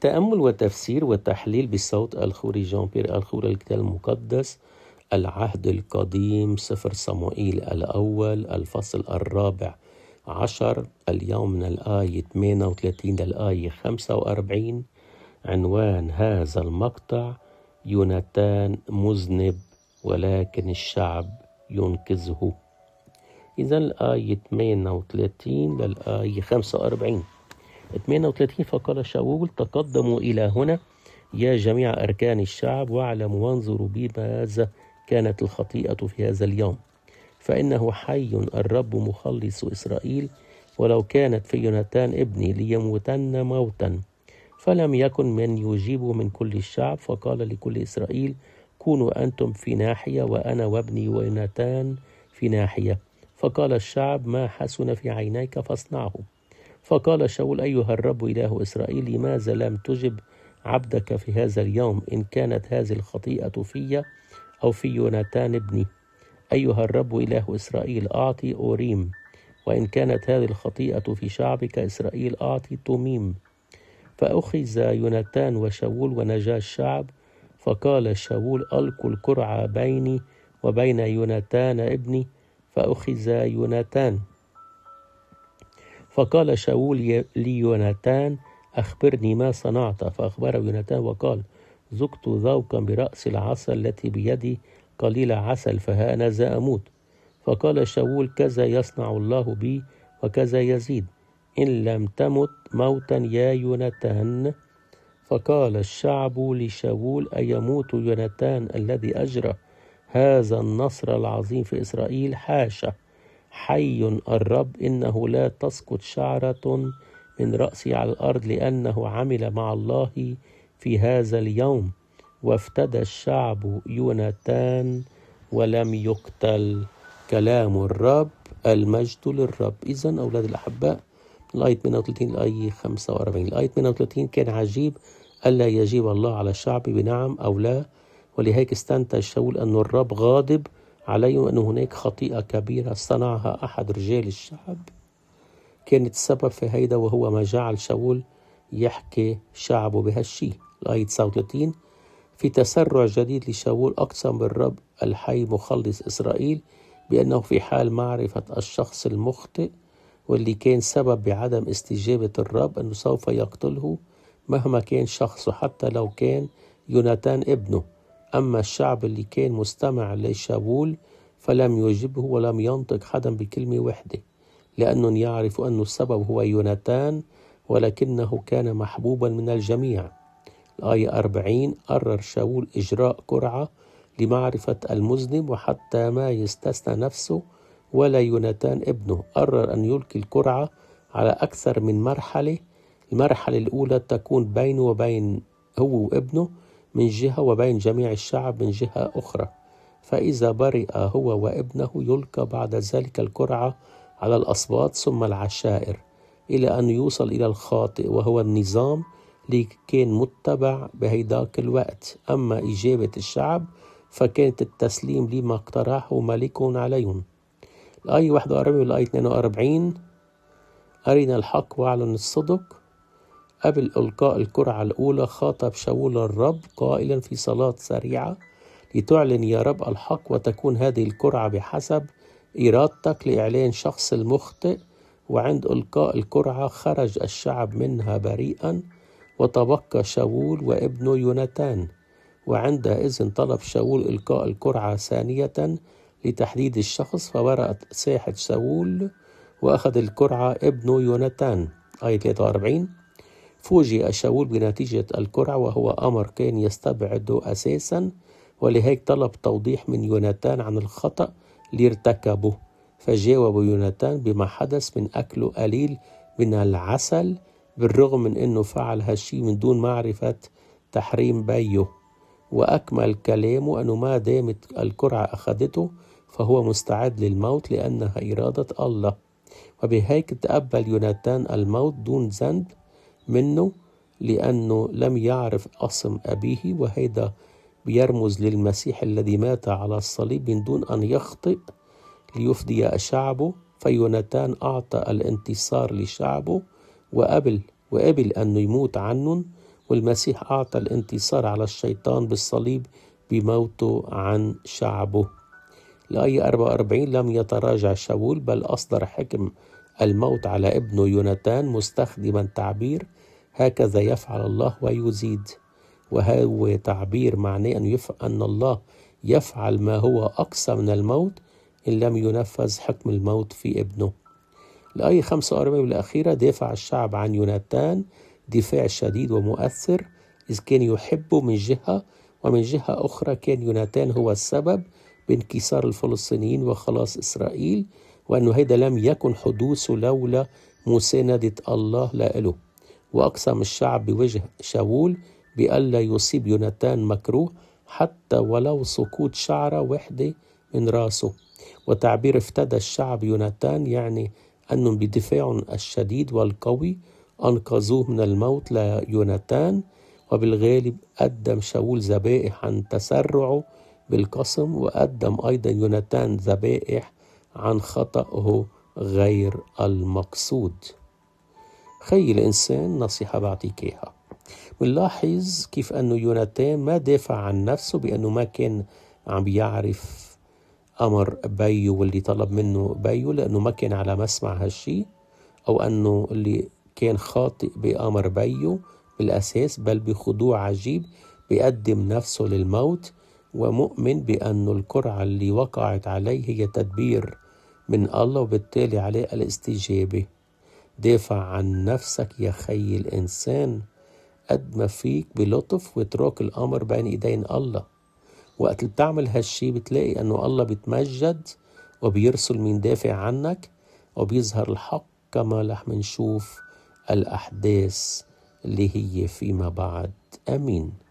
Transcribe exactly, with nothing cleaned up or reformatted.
تأمل وتفسير وتحليل بصوت الخوري جان بيير الخوري الكتاب المقدس العهد القديم سفر صموئيل الأول الفصل الرابع عشر اليوم من الآية ثمانية وثلاثين للآية خمسة وأربعين. عنوان هذا المقطع: يوناتان مذنب ولكن الشعب ينقذه. إذا الآية ثمانية وثلاثين للآية خمسة وأربعين. ثمانية وثلاثين: فقال شاول: تقدموا إلى هنا يا جميع أركان الشعب واعلموا وانظروا بماذا كانت الخطيئة في هذا اليوم، فإنه حي الرب مخلص إسرائيل، ولو كانت في يوناتان ابني ليموتن موتا. فلم يكن من يجيبه من كل الشعب، فقال لكل إسرائيل: كونوا أنتم في ناحية وأنا وابني ويوناتان في ناحية. فقال الشعب: ما حسن في عينيك فاصنعه. فقال شاول: أيها الرب إله إسرائيل، لماذا لم تجب عبدك في هذا اليوم إن كانت هذه الخطيئة في أو في يوناتان ابني؟ أيها الرب إله إسرائيل، أعطي أوريم، وإن كانت هذه الخطيئة في شعبك إسرائيل أعطي توميم. فأخذ يوناتان وشاول ونجا الشعب. فقال شاول: ألقوا القرعة بيني وبين يوناتان ابني. فأخذ يوناتان. فقال شاول ليوناتان: أخبرني ما صنعت. فأخبره يوناتان وقال: ذقت ذوقا برأس العسل التي بيدي قليل عسل، فها أنا ذا أموت. فقال شاول: كذا يصنع الله بي وكذا يزيد، إن لم تمت موتا يا يوناتان. فقال الشعب لشاول: أيموت يوناتان الذي أجرى هذا النصر العظيم في إسرائيل؟ حاشا، حي الرب إنه لا تسقط شعرة من رأسي على الأرض، لأنه عمل مع الله في هذا اليوم. وافتدى الشعب يوناتان ولم يقتل. كلام الرب، المجد للرب. إذن أولاد الأحباء، الآية ثمانية وثلاثين الآية خمسة وأربعين. الآية ثمانية وثلاثين: كان عجيب ألا يجيب الله على الشعب بنعم أو لا، ولهيك استنتج شاول أن الرب غاضب عليه وأن هناك خطيئة كبيرة صنعها أحد رجال الشعب كانت السبب في هيدا، وهو ما جعل شاول يحكي شعبه بهالشي. الآية تسعة وثلاثين: في تسرع جديد لشاول أقسم بالرب الحي مخلص إسرائيل بأنه في حال معرفة الشخص المخطئ واللي كان سبب بعدم استجابة الرب أنه سوف يقتله مهما كان شخصه، حتى لو كان يوناتان ابنه. أما الشعب اللي كان مستمع لشاول فلم يجبه ولم ينطق حدا بكلمة واحدة، لأنهم يعرفوا أن السبب هو يوناتان، ولكنه كان محبوبا من الجميع. الآية أربعين: قرر شاول إجراء قرعة لمعرفة المذنب، وحتى ما يستثنى نفسه ولا يوناتان ابنه. قرر أن يلقي القرعة على أكثر من مرحلة. المرحلة الأولى تكون بينه وبين هو وابنه من جهة، وبين جميع الشعب من جهة أخرى. فإذا برئ هو وابنه يلقى بعد ذلك القرعة على الأسباط ثم العشائر، إلى أن يوصل إلى الخاطئ وهو النظام اللي كان متبع بهيداك الوقت. أما إجابة الشعب فكانت التسليم لما اقترحه ملك عليهم. الآية واحد وأربعين والآية اثنين وأربعين: أرنا الحق واعلن الصدق. قبل إلقاء القرعة الأولى خاطب شاول الرب قائلا في صلاة سريعة: لتعلن يا رب الحق وتكون هذه القرعة بحسب إرادتك لإعلان شخص المخطئ. وعند إلقاء القرعة خرج الشعب منها بريئا، وتبقى شاول وابنه يوناتان. وعندئذ طلب شاول إلقاء القرعة ثانية لتحديد الشخص، فبرأت ساحة شاول وأخذ القرعة ابنه يوناتان. آية ثلاثة وأربعين: فوجئ شاول بنتيجة القرعة وهو أمر كان يستبعده أساسا، ولهيك طلب توضيح من يوناتان عن الخطأ اللي ارتكبه. فجاوب يوناتان بما حدث من أكله قليل من العسل، بالرغم من أنه فعل هالشي من دون معرفة تحريم بيه. وأكمل كلامه أنه ما دامت القرعة أخذته فهو مستعد للموت لأنها إرادة الله. وبهيك تقبل يوناتان الموت دون ذنب منه، لأنه لم يعرف اسم أبيه، وهذا بيرمز للمسيح الذي مات على الصليب من دون أن يخطئ ليفدي شعبه. فيوناتان أعطى الانتصار لشعبه وقبل وقبل أنه يموت عنهم، والمسيح أعطى الانتصار على الشيطان بالصليب بموته عن شعبه. الآية أربعة وأربعين لم يتراجع شاول بل أصدر حكم الموت على ابنه يوناتان مستخدما تعبير هكذا يفعل الله ويزيد، وهو تعبير معناه أن, يف... أن الله يفعل ما هو أقصى من الموت إن لم ينفذ حكم الموت في ابنه. الآية خمسة وأربعين والأخيرة دافع الشعب عن يوناتان دفاع شديد ومؤثر، إذ كان يحبه من جهة، ومن جهة أخرى كان يوناتان هو السبب بانكسار الفلسطينيين وخلاص إسرائيل، وأنه هذا لم يكن حدوثه لولا مساندة الله له. وأقسم الشعب بوجه شاول بألا يصيب يوناتان مكروه حتى ولو سقوط شعرة واحدة من راسه. وتعبير افتدى الشعب يوناتان يعني أنهم بدفاع الشديد والقوي أنقذوه من الموت ليوناتان. وبالغالب قدم شاول ذبائح عن تسرعه بالقسم، وقدم أيضا يوناتان ذبائح عن خطأه غير المقصود. خي الإنسان نصيحة بعطيك إياها، بنلاحظ كيف أنه يوناتان ما دافع عن نفسه بأنه ما كان عم بيعرف أمر بيو واللي طلب منه بيو، لأنه ما كان على مسمع هالشي، أو أنه اللي كان خاطئ بأمر بيو بالأساس، بل بخضوع عجيب بيقدم نفسه للموت، ومؤمن بأنه القرعة اللي وقعت عليه هي تدبير من الله وبالتالي عليه الاستجابة. دافع عن نفسك يا خي الإنسان قد ما فيك بلطف، واترك الأمر بين إيدين الله. وقت اللي بتعمل هالشي بتلاقي أنه الله بيتمجد وبيرسل من دافع عنك، وبيظهر الحق كما رح منشوف الأحداث اللي هي فيما بعد. آمين.